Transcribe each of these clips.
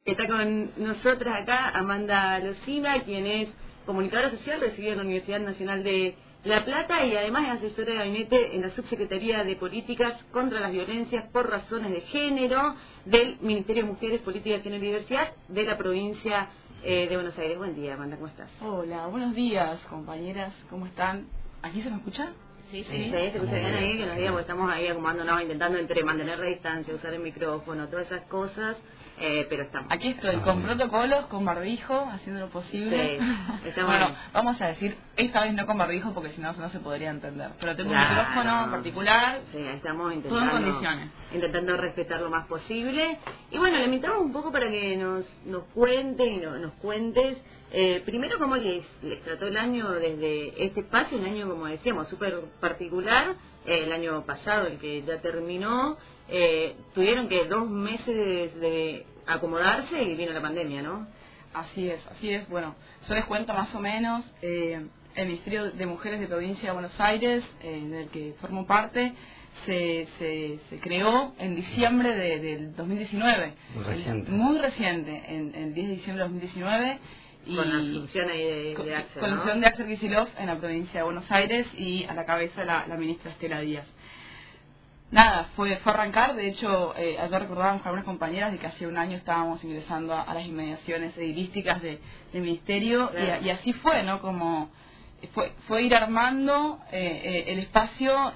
Está con nosotras acá Amanda Locina, quien es comunicadora social, recibida en la Universidad Nacional de La Plata y además es asesora de gabinete en la Subsecretaría de Políticas contra las Violencias por Razones de Género del Ministerio de Mujeres, Políticas, Género y Diversidad de la provincia de Buenos Aires. Buen día, Amanda, ¿cómo estás? Hola, buenos días, compañeras, ¿cómo están? ¿Aquí se me escucha? Sí, se escucha bien ahí, que nos diga, porque estamos ahí acomodándonos, intentando mantener la distancia, usar el micrófono, todas esas cosas, pero estamos. Aquí estoy, con protocolos, con barbijo, haciendo lo posible. Sí, estamos bueno, bien. vamos a decir, esta vez no con barbijo porque si no, no se podría entender. Pero tengo Claro, un micrófono en particular, sí, estamos todo en condiciones. intentando respetar lo más posible. Y bueno, le invitamos un poco para que nos cuente y nos cuentes. Primero, ¿cómo les trató el año desde este espacio? Un año, como decíamos, súper particular. El año pasado, el que ya terminó, tuvieron que 2 meses de acomodarse y vino la pandemia, ¿no? Así es. Bueno, yo les cuento más o menos. El Ministerio de Mujeres de Provincia de Buenos Aires, del que formo parte, se creó en diciembre del 2019. Muy reciente, en el 10 de diciembre de 2019. Y con la asunción ahí de Axel, con la asunción de Axel Kicillof en la provincia de Buenos Aires y a la cabeza la ministra Estela Díaz. Nada, fue arrancar. De hecho, ayer recordábamos con algunas compañeras de que hace un año estábamos ingresando a las inmediaciones edilísticas del ministerio. Claro. Y así fue, ¿no? Como fue ir armando el espacio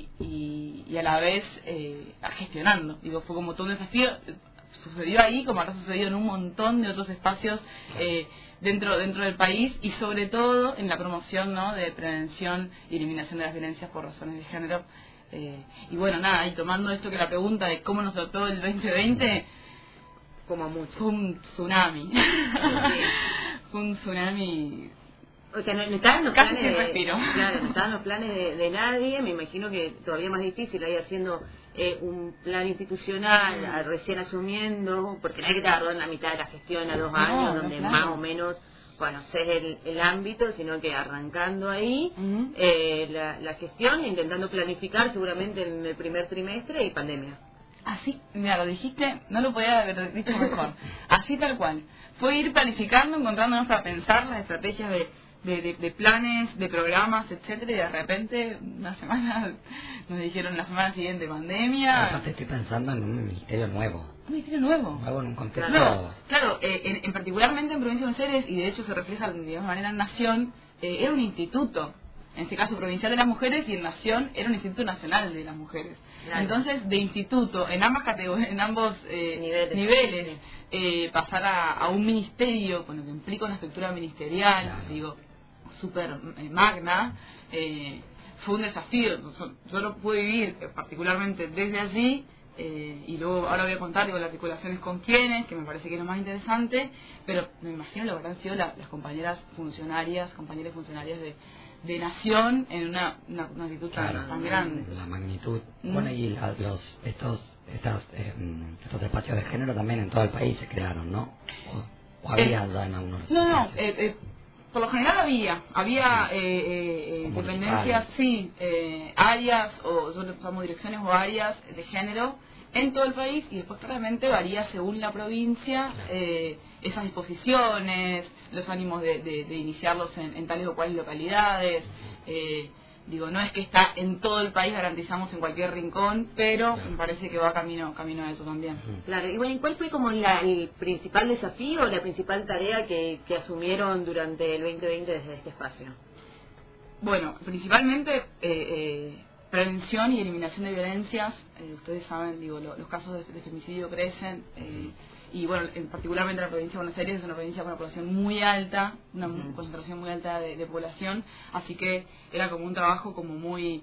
y a la vez gestionando. Digo, fue como todo un desafío. Sucedió ahí como ha sucedido en un montón de otros espacios dentro del país y sobre todo en la promoción, ¿no?, de prevención y eliminación de las violencias por razones de género. Y bueno, nada, y tomando esto que la pregunta de cómo nos trató el 2020, como mucho, fue un tsunami. Fue un tsunami. O sea, no estaban los casi planes sin respiro. Claro, no estaban los planes de nadie. Me imagino que todavía más difícil ahí haciendo un plan institucional, recién asumiendo, porque no hay que tardar en la mitad de la gestión a 2 años, donde claro, más o menos conoces el ámbito, sino que arrancando ahí la gestión, intentando planificar seguramente en el primer trimestre y pandemia. Así, mira, lo dijiste, no lo podía haber dicho mejor. Así tal cual. Fue ir planificando, encontrándonos para pensar las estrategias de planes, de programas, etcétera, y de repente una semana nos dijeron la semana siguiente pandemia. Aparte estoy pensando en un ministerio nuevo. ¿Un ministerio nuevo? Nuevo en un contexto. Claro, en particularmente en Provincia de Buenos Aires, y de hecho se refleja de alguna manera en Nación, era un instituto, en este caso provincial de las mujeres, y en Nación era un instituto nacional de las mujeres. Claro. Entonces, de instituto, en ambas categorías, en ambos niveles pasar a un ministerio, con lo que implica una estructura ministerial, claro, digo, súper magna, fue un desafío. Yo lo pude vivir particularmente desde allí, y luego ahora voy a contar las articulaciones con quiénes, que me parece que es lo más interesante, pero me imagino lo que habrán sido las compañeras funcionarias de Nación en una actitud tan grande. La magnitud. Bueno, y estos espacios de género también en todo el país se crearon, ¿no? ¿O había ya en algunos? No, por lo general había dependencias, sí, áreas, o usamos direcciones o áreas de género en todo el país, y después claramente varía según la provincia, esas disposiciones, los ánimos de iniciarlos en tales o cuales localidades. Digo, no es que está en todo el país, garantizamos en cualquier rincón, pero me parece que va camino a eso también. Claro, y bueno, ¿y cuál fue como el principal desafío, la principal tarea que asumieron durante el 2020 desde este espacio? Bueno, principalmente prevención y eliminación de violencias. Ustedes saben, digo, los casos de femicidio crecen, y bueno, particularmente la provincia de Buenos Aires es una provincia con una población muy alta, una concentración muy alta de población, así que era como un trabajo como muy...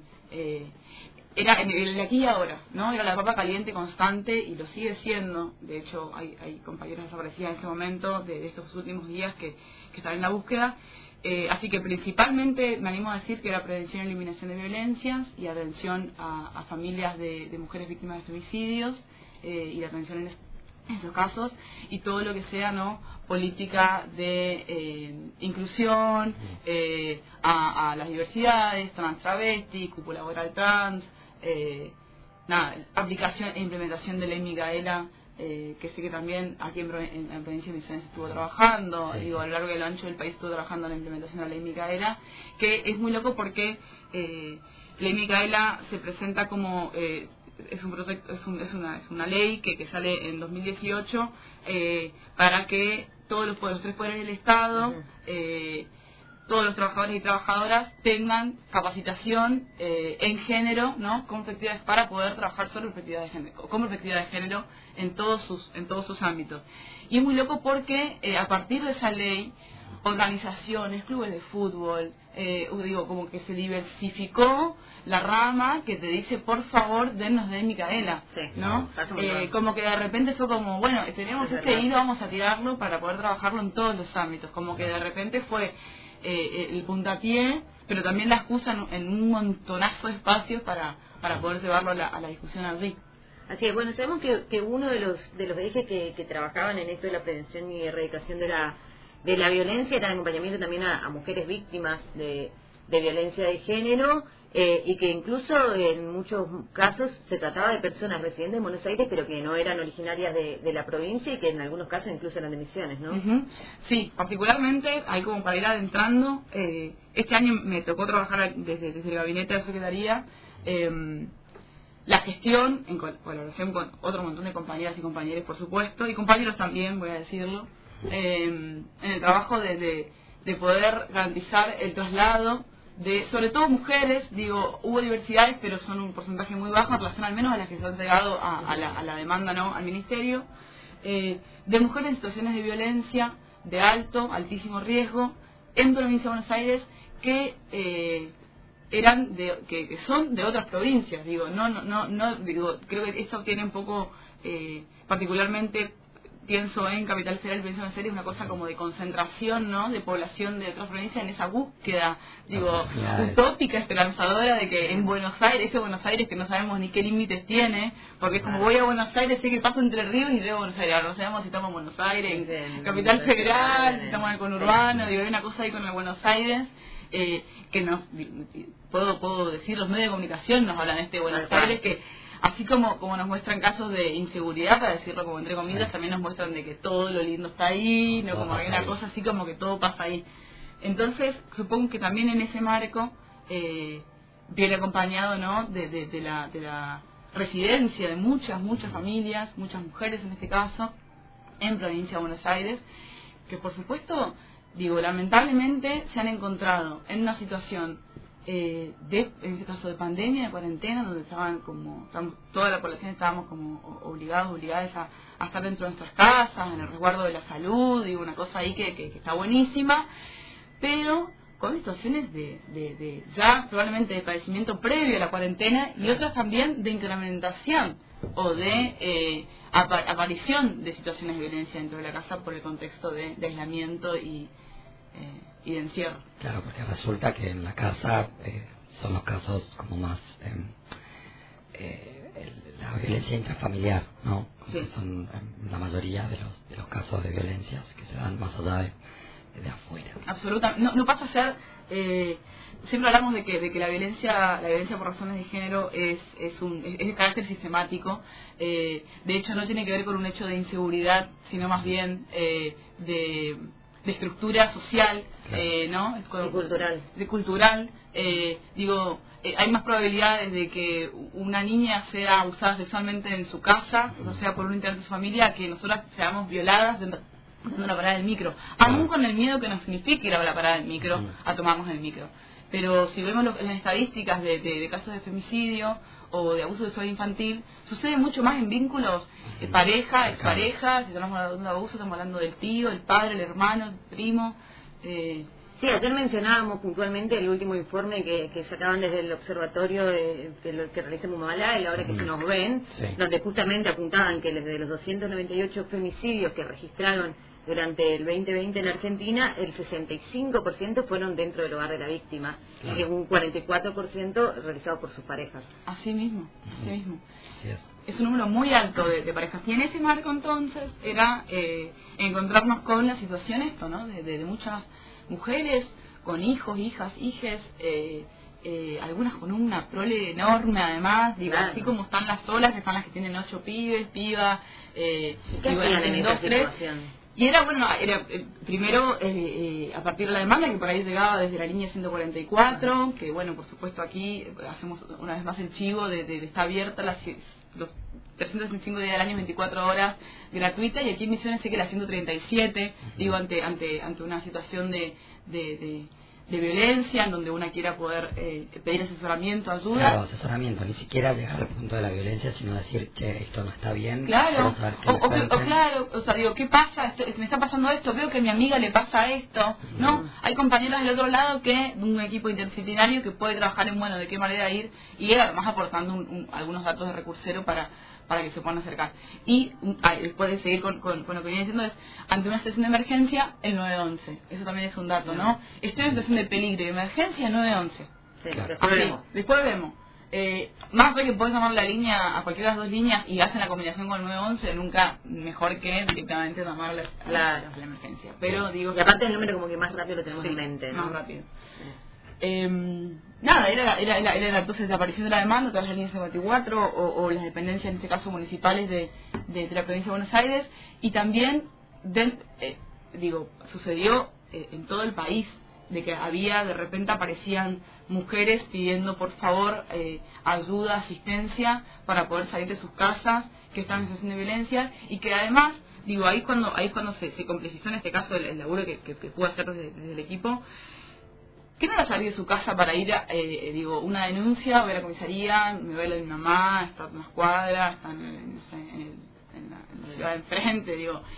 era el de aquí y ahora, ¿no? Era la papa caliente constante, y lo sigue siendo. De hecho, hay compañeras desaparecidas en este momento, de estos últimos días, que están en la búsqueda. Así que principalmente me animo a decir que era prevención y eliminación de violencias y atención a familias de mujeres víctimas de femicidios, y la atención en esos casos, y todo lo que sea, ¿no?, política de inclusión a las diversidades, trans, travesti, cupo laboral trans, aplicación e implementación de ley Micaela que sé que también aquí en Provincia de Misiones estuvo trabajando, sí, digo, a lo largo y a lo ancho del país estuvo trabajando en la implementación de la Ley Micaela, que es muy loco porque Ley Micaela se presenta como es una ley que sale en 2018 para que todos los 3 poderes del Estado, todos los trabajadores y trabajadoras tengan capacitación en género, ¿no? Con perspectivas para poder trabajar sobre perspectiva de género, con perspectiva de género en todos sus ámbitos. Y es muy loco porque a partir de esa ley, organizaciones, clubes de fútbol, como que se diversificó la rama que te dice, por favor, dennos de Micaela, ¿no? Como que de repente fue como, bueno, tenemos hilo, vamos a tirarlo para poder trabajarlo en todos los ámbitos, como que de repente fue el puntapié, pero también la excusa en un montonazo de espacios para poder llevarlo a la discusión allí. Así es, bueno, sabemos que uno de los ejes que trabajaban en esto de la prevención y erradicación de la violencia era el acompañamiento también a mujeres víctimas de violencia de género, y que incluso en muchos casos se trataba de personas residentes en Buenos Aires pero que no eran originarias de la provincia y que en algunos casos incluso eran de Misiones, ¿no? Sí, particularmente, ahí como para ir adentrando, este año me tocó trabajar desde el gabinete de la Secretaría la gestión en colaboración con otro montón de compañeras y compañeros, por supuesto, y compañeros también, voy a decirlo, en el trabajo de poder garantizar el traslado de, sobre todo mujeres, digo, hubo diversidades, pero son un porcentaje muy bajo en relación al menos a las que se han llegado a la demanda, ¿no?, al Ministerio, de mujeres en situaciones de violencia de altísimo riesgo en Provincia de Buenos Aires que que son de otras provincias, digo, digo, creo que esto tiene un poco, particularmente pienso en Capital Federal, pienso en serio, es una cosa como de concentración, ¿no?, de población de otras provincias en esa búsqueda, digo, utópica, esperanzadora de que en Buenos Aires, ese Buenos Aires que no sabemos ni qué límites tiene, porque es como voy a Buenos Aires, sé que paso entre ríos y llego a Buenos Aires, ahora no sabemos si estamos en Buenos Aires, en Capital Federal, si estamos en el conurbano, digo, hay una cosa ahí con el Buenos Aires, que puedo decir, los medios de comunicación nos hablan de este Buenos Aires que así como nos muestran casos de inseguridad, para decirlo como entre comillas, también nos muestran de que todo lo lindo está ahí, no, como hay una cosa así como que todo pasa ahí. Entonces, supongo que también en ese marco viene acompañado, ¿no?, de la residencia de muchas familias, muchas mujeres en este caso, en Provincia de Buenos Aires, que por supuesto, digo, lamentablemente se han encontrado en una situación en este caso de pandemia, de cuarentena, donde toda la población estábamos como obligadas a estar dentro de nuestras casas, en el resguardo de la salud, digo, una cosa ahí que está buenísima, pero con situaciones de ya probablemente de padecimiento previo a la cuarentena y otras también de incrementación o de aparición de situaciones de violencia dentro de la casa por el contexto de aislamiento y de encierro. Claro, porque resulta que en la casa son los casos como más la violencia intrafamiliar, ¿no? Sí. Son la mayoría de los casos de violencias que se dan más allá de afuera. Absolutamente. No pasa a ser siempre hablamos de que la violencia por razones de género es de carácter sistemático. De hecho, no tiene que ver con un hecho de inseguridad, sino más bien de estructura social, ¿no? De cultural. Digo, hay más probabilidades de que una niña sea abusada sexualmente en su casa, o sea, por un integrante de su familia, que nosotras seamos violadas haciendo la parada del micro, aún con el miedo que nos significa ir a la parada del micro, a tomarnos el micro. Pero si vemos las estadísticas de casos de femicidio o de abuso sexual infantil, sucede mucho más en vínculos pareja, expareja. Si estamos hablando de abuso, estamos hablando del tío, el padre, el hermano, el primo. Sí, ayer mencionábamos puntualmente el último informe que sacaban desde el observatorio que realiza Mumalá, y ahora que se nos ven, donde justamente apuntaban que desde los 298 femicidios que registraron durante el 2020 en Argentina, el 65% fueron dentro del hogar de la víctima, y un 44% realizado por sus parejas. Así mismo. Sí, es un número muy alto de parejas. Y en ese marco entonces era encontrarnos con la situación de muchas mujeres con hijos, hijas, hijes, algunas con una prole enorme además, digo, así como están las solas, están las que tienen 8 pibes, piba, ¿Qué hacían en esa situación? Y era, bueno, primero a partir de la demanda que por ahí llegaba desde la línea 144, que bueno, por supuesto aquí hacemos una vez más el chivo de está abierta los 365 días del año, 24 horas gratuita, y aquí en Misiones sé que la 137, digo, ante una situación de violencia, en donde una quiera poder pedir asesoramiento, ayuda. Claro, asesoramiento, ni siquiera llegar al punto de la violencia, sino decir, che, esto no está bien. Claro, claro, o sea, digo, ¿qué pasa? Me está pasando esto, veo que a mi amiga le pasa esto, ¿no? Hay compañeros del otro lado que, un equipo interdisciplinario que puede trabajar en, bueno, de qué manera ir, y además aportando algunos datos de recursero para que se puedan acercar. Y después de seguir con lo que viene diciendo, es ante una situación de emergencia, el 911. Eso también es un dato, ¿no? Estoy en situación de peligro y emergencia, 911. Sí, claro. Después vemos. Más de que puedes llamar la línea a cualquiera de las dos líneas y hacen la combinación con el 911, nunca mejor que directamente llamar a la emergencia. Pero digo, y aparte el número como que más rápido lo tenemos en mente, ¿no? Más rápido. Nada, era entonces la aparición de la demanda a través de la línea 54 o las dependencias, en este caso municipales de la provincia de Buenos Aires, y también sucedió en todo el país, de que de repente aparecían mujeres pidiendo por favor ayuda, asistencia para poder salir de sus casas, que están en situación de violencia, y que además, digo, ahí cuando se complejizó en este caso el laburo que pude hacer desde el equipo. ¿Qué no era salir de su casa para ir a, una denuncia, voy a la comisaría, me ve la de mi mamá, está a unas cuadras, está en la ciudad de enfrente,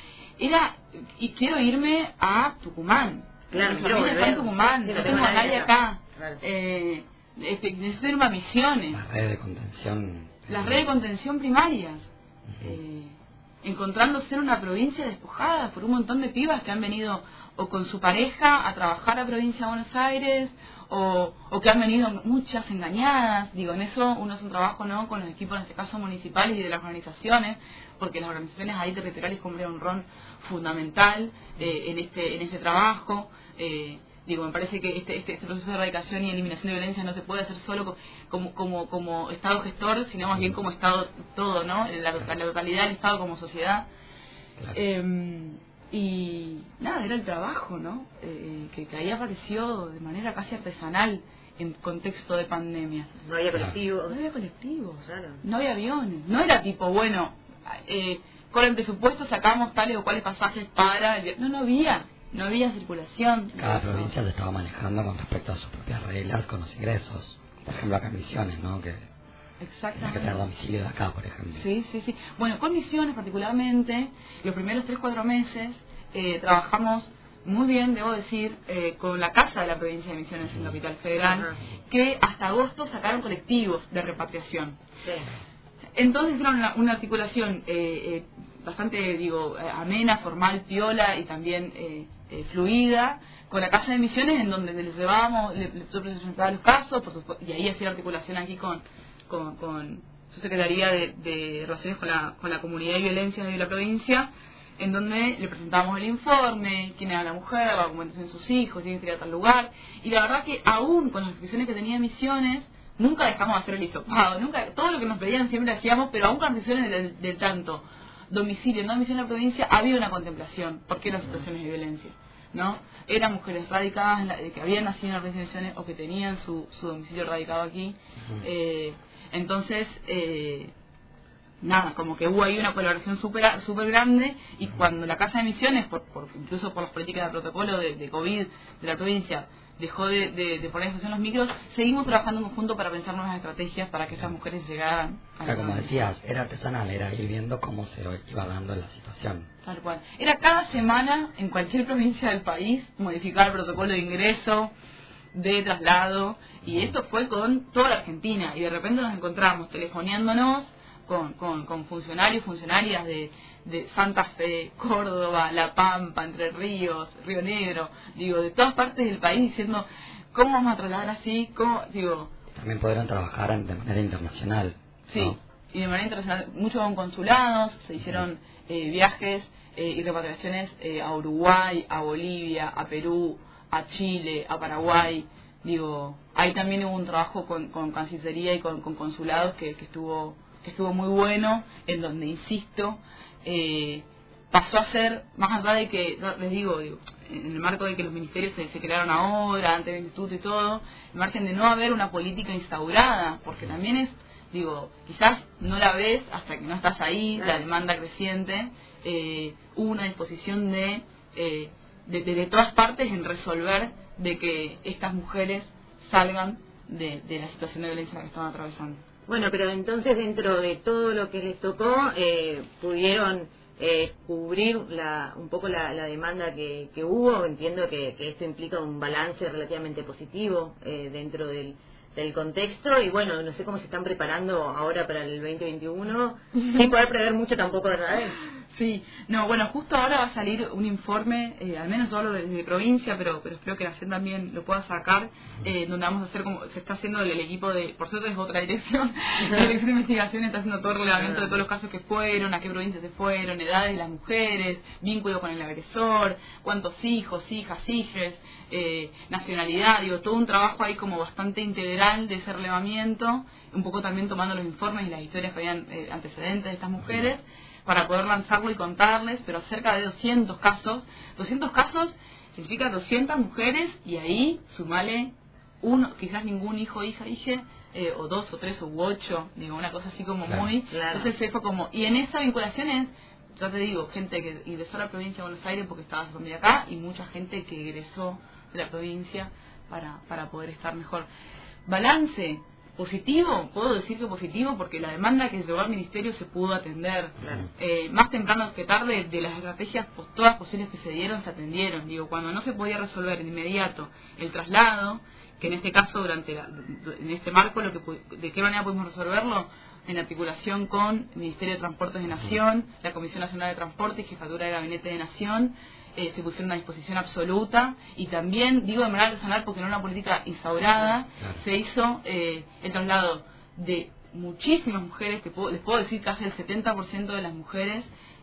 y quiero irme a Tucumán. Claro, mi familia está en Tucumán, no tengo a nadie acá. Claro. Necesito irme a Misiones. Las redes de contención. Las redes de contención primarias. Encontrándose en una provincia despojada por un montón de pibas que han venido o con su pareja a trabajar a la provincia de Buenos Aires, o que han venido muchas engañadas. Digo, en eso uno hace un trabajo, ¿no?, con los equipos, en este caso municipales y de las organizaciones, porque las organizaciones ahí territoriales cumplen un rol fundamental en este trabajo. Me parece que este proceso de erradicación y eliminación de violencia no se puede hacer solo como Estado gestor, sino más bien como Estado todo, ¿no? La localidad, el Estado como sociedad. Claro. Y nada, era el trabajo, ¿no? Que ahí apareció de manera casi artesanal en contexto de pandemia. No había colectivos. Claro. No había aviones. No era tipo, bueno, con el presupuesto sacamos tales o cuales pasajes para... No había circulación. Cada provincia se estaba manejando con respecto a sus propias reglas, con los ingresos. Por ejemplo, acá en Misiones, ¿no? Exactamente. Hay que tener domicilio de acá, por ejemplo. Sí. Bueno, con Misiones particularmente, los primeros 3-4 meses trabajamos muy bien, debo decir, con la Casa de la Provincia de Misiones en Capital Federal, que hasta agosto sacaron colectivos de repatriación. Sí. Entonces hicieron una articulación bastante, amena, formal, piola y también fluida, con la Casa de Misiones, en donde les llevábamos, le presentaba los casos, por supuesto, y ahí hacía articulación aquí con su Secretaría de Relaciones con la Comunidad y Violencia de la provincia, en donde le presentábamos el informe, quién era la mujer, la documentación de sus hijos, tiene que ir a tal lugar, y la verdad que aún con las restricciones que tenía Misiones, nunca dejamos de hacer el hisopado, todo lo que nos pedían siempre hacíamos, pero aún con restricciones del tanto domicilio, no domicilio en la provincia, había una contemplación, porque eran situaciones de violencia, ¿no? Eran mujeres radicadas que habían nacido en la provincia de Misiones o que tenían su domicilio radicado aquí. Entonces, como que hubo ahí una colaboración súper grande, y cuando la Casa de Misiones, incluso por las políticas de protocolo de COVID de la provincia, dejó de poner en los micros, seguimos trabajando en conjunto para pensar nuevas estrategias para que estas mujeres llegaran a la como decías, era artesanal, era ir viendo cómo se iba dando la situación. Tal cual. Era cada semana, en cualquier provincia del país, modificar el protocolo de ingreso, de traslado, y esto fue con toda la Argentina, y de repente nos encontramos telefoneándonos con funcionarios, funcionarias de Santa Fe, Córdoba, La Pampa, Entre Ríos, Río Negro, de todas partes del país, diciendo, ¿cómo vamos a trasladar así? También podrán trabajar de manera internacional. Sí, ¿no? Y de manera internacional, muchos con consulados, se hicieron viajes y repatriaciones a Uruguay, a Bolivia, a Perú, a Chile, a Paraguay, Ahí también hubo un trabajo con Cancillería y con consulados que estuvo muy bueno, en donde, insisto, pasó a ser, más allá de que, les digo, en el marco de que los ministerios se crearon ahora, antes del instituto y todo, el margen de no haber una política instaurada, porque también es, quizás no la ves hasta que no estás ahí, la demanda creciente, hubo una disposición de todas partes en resolver de que estas mujeres salgan de la situación de violencia que estaban atravesando. Bueno, pero entonces dentro de todo lo que les tocó, pudieron cubrir un poco la demanda que hubo. Entiendo que esto implica un balance relativamente positivo dentro del contexto, y bueno, no sé cómo se están preparando ahora para el 2021, sin poder prever mucho tampoco, ¿verdad? Sí, no, bueno, justo ahora va a salir un informe, al menos yo hablo de provincia, pero espero que la CEN también lo pueda sacar, donde vamos a hacer como se está haciendo el equipo de, por cierto es otra dirección, la dirección de investigación está haciendo todo el relevamiento de todos los casos que fueron, a qué provincias se fueron, edades de las mujeres, vínculo con el agresor, cuántos hijos, hijas, hijes, nacionalidad, todo un trabajo ahí como bastante integral de ese relevamiento, un poco también tomando los informes y las historias que habían antecedentes de estas mujeres, para poder lanzarlo y contarles, pero cerca de 200 casos. 200 casos significa 200 mujeres, y ahí sumale uno, quizás ningún hijo, hija, hije, o 2 o 3 o 8, una cosa así como muy... Claro. Entonces fue como... Y en esa vinculación es, ya te digo, gente que ingresó a la provincia de Buenos Aires porque estaba su familia acá, y mucha gente que egresó de la provincia para poder estar mejor. Balance positivo, puedo decir que positivo, porque la demanda que llegó al ministerio se pudo atender. Claro. Más temprano que tarde, de las estrategias todas posibles que se dieron, se atendieron. Cuando no se podía resolver de inmediato el traslado, que en este caso, en este marco, ¿de qué manera pudimos resolverlo? En articulación con el Ministerio de Transportes de Nación, la Comisión Nacional de Transporte y Jefatura de Gabinete de Nación, se pusieron a disposición absoluta, y también, digo de manera artesanal porque no era una política instaurada, se hizo el traslado de muchísimas mujeres, que les puedo decir casi el 70% de las mujeres,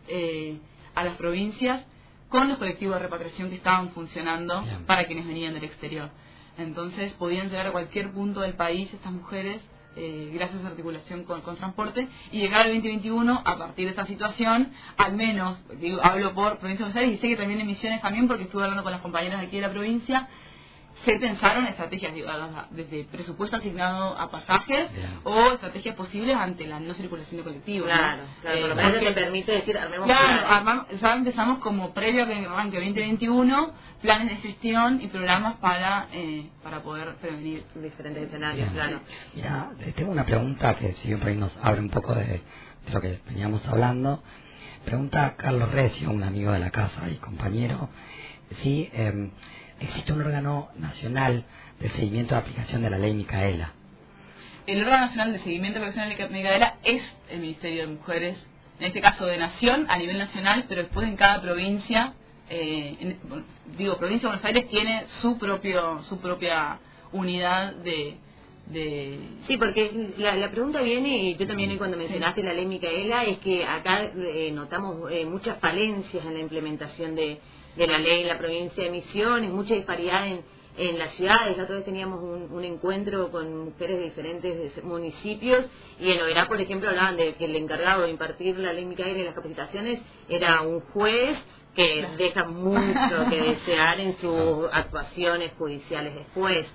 a las provincias, con los colectivos de repatriación que estaban funcionando para quienes venían del exterior. Entonces podían llegar a cualquier punto del país estas mujeres, gracias a esa articulación con transporte, y llegar al 2021 a partir de esta situación, al menos, hablo por provincia de Buenos Aires, y sé que también en Misiones también, porque estuve hablando con las compañeras de aquí de la provincia, se pensaron estrategias, desde presupuesto asignado a pasajes o estrategias posibles ante la no circulación de colectivos. Claro, por lo menos te permite decir, armemos. Claro, ya empezamos como previo a que arranque 2021, planes de gestión y programas para poder prevenir diferentes escenarios. Claro. Mira, tengo una pregunta que si bien por ahí nos abre un poco de lo que veníamos hablando. Pregunta Carlos Recio, un amigo de la casa y compañero, si existe un órgano nacional de seguimiento de aplicación de la ley Micaela. El órgano nacional de seguimiento de aplicación de la ley Micaela es el Ministerio de Mujeres, en este caso de Nación, a nivel nacional, pero después en cada provincia, provincia de Buenos Aires tiene su propia unidad de... Sí, porque la pregunta viene, y yo también cuando mencionaste la ley Micaela, es que acá notamos muchas falencias en la implementación de la ley en la provincia de Misiones, mucha disparidad en las ciudades. La otra vez teníamos un encuentro con mujeres de diferentes municipios, y en Oberá, por ejemplo, hablaban de que el encargado de impartir la ley Micaela y las capacitaciones era un juez que deja mucho que desear en sus actuaciones judiciales después.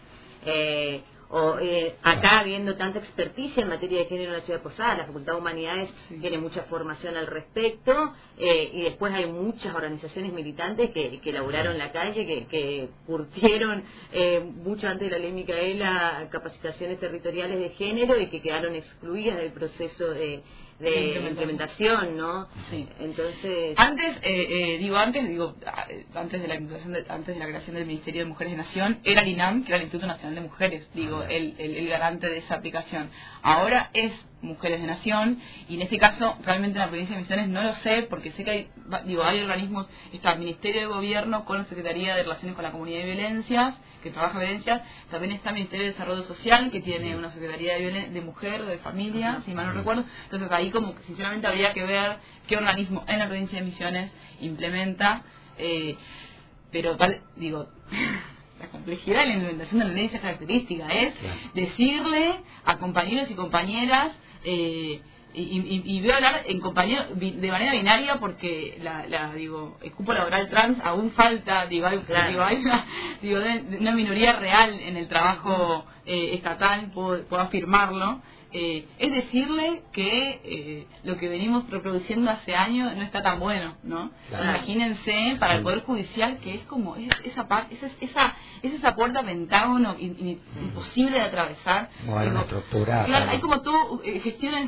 Acá, habiendo tanta experticia en materia de género en la ciudad de Posadas, la Facultad de Humanidades tiene mucha formación al respecto, y después hay muchas organizaciones militantes que elaboraron la calle, que curtieron mucho antes de la ley Micaela capacitaciones territoriales de género, y que quedaron excluidas del proceso de implementación, ¿no? Sí. Entonces, antes de la implementación, antes de la creación del Ministerio de Mujeres de Nación, era el INAM, que era el Instituto Nacional de Mujeres, el garante de esa aplicación. Ahora es Mujeres de Nación, y en este caso realmente en la provincia de Misiones no lo sé, porque sé que hay organismos, está el Ministerio de Gobierno con la Secretaría de Relaciones con la Comunidad de Violencias, que trabaja violencias, también está el Ministerio de Desarrollo Social, que tiene una Secretaría de Mujer, de Familia, si mal no recuerdo. Entonces ahí como que sinceramente habría que ver qué organismo en la provincia de Misiones implementa, pero la complejidad de la implementación de la ley de esa característica, es decirle a compañeros y compañeras, y voy a hablar en compañero de manera binaria porque digo, el cupo laboral trans aún falta, hay una minoría real en el trabajo estatal, puedo afirmarlo. Es decirle que lo que venimos reproduciendo hace años no está tan bueno, ¿no? Imagínense para el Poder Judicial que es como esa puerta pentágono imposible de atravesar. Una estructura. Claro, hay como todo gestiones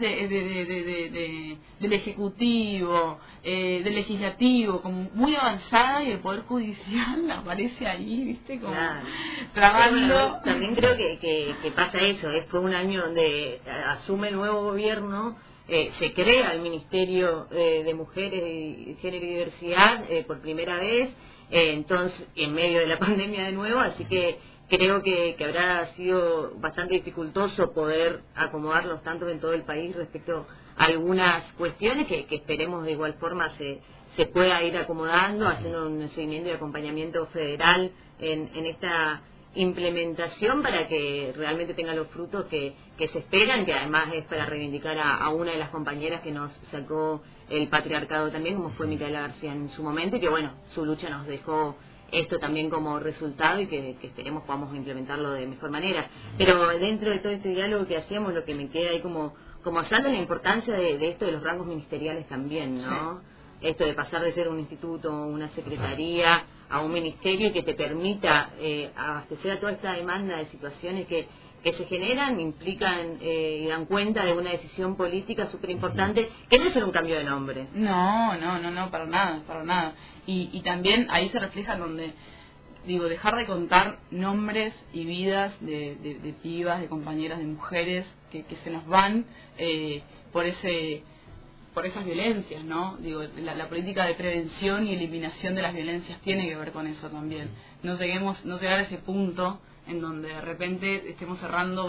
del Ejecutivo, del Legislativo, como muy avanzada, y el Poder Judicial aparece ahí, ¿viste? Como trabajando. Bueno, también creo que pasa eso, fue un año donde asume el nuevo gobierno, se crea el Ministerio de Mujeres y Género y Diversidad por primera vez, entonces en medio de la pandemia de nuevo, así que creo que habrá sido bastante dificultoso poder acomodarlos tanto en todo el país respecto a algunas cuestiones que esperemos de igual forma se pueda ir acomodando, haciendo un seguimiento y acompañamiento federal en esta implementación para que realmente tenga los frutos que se esperan, que además es para reivindicar a una de las compañeras que nos sacó el patriarcado también, como fue Micaela García en su momento, y que bueno, su lucha nos dejó esto también como resultado y que esperemos podamos implementarlo de mejor manera. Pero dentro de todo este diálogo que hacíamos, lo que me queda ahí como hablando de la importancia de esto de los rangos ministeriales también, ¿no? Sí. Esto de pasar de ser un instituto, una secretaría, a un ministerio y que te permita abastecer a toda esta demanda de situaciones que se generan, implican y dan cuenta de una decisión política súper importante, que no es solo un cambio de nombre. No, para nada. Y también ahí se refleja donde, digo, dejar de contar nombres y vidas de pibas, de compañeras, de mujeres que se nos van por esas violencias, ¿no? Digo, la política de prevención y eliminación de las violencias tiene que ver con eso también. No llegar a ese punto en donde de repente hayamos cerrado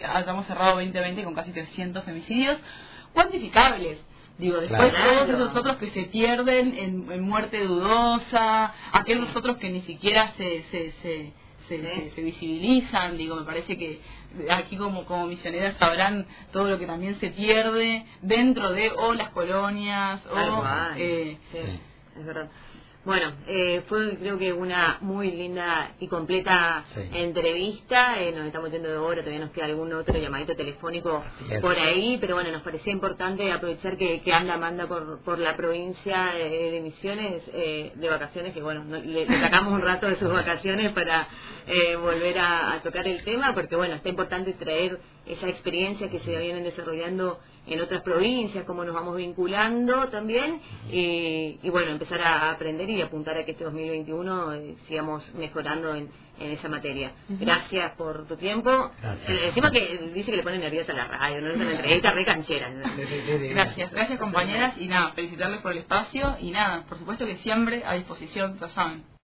2020 con casi 300 femicidios cuantificables. Digo, después todos esos otros que se pierden en muerte dudosa, aquellos otros que ni siquiera se visibilizan. Digo, me parece que aquí como misioneras sabrán todo lo que también se pierde dentro de las colonias sí, es verdad. Bueno, fue creo que una muy linda y completa entrevista. Nos estamos yendo de hora, todavía nos queda algún otro llamadito telefónico por ahí, pero bueno, nos parecía importante aprovechar que anda Amanda por la provincia de Misiones de vacaciones, que bueno, le sacamos un rato de sus vacaciones para volver a tocar el tema, porque bueno, está importante traer esa experiencia que se vienen desarrollando en otras provincias, cómo nos vamos vinculando también, y bueno, empezar a aprender y apuntar a que este 2021 sigamos mejorando en esa materia. Gracias por tu tiempo. Encima que dice que le pone nerviosa la radio, no es una entrevista re canchera. Gracias compañeras, y nada, felicitarles por el espacio, y nada, por supuesto que siempre a disposición, ya saben.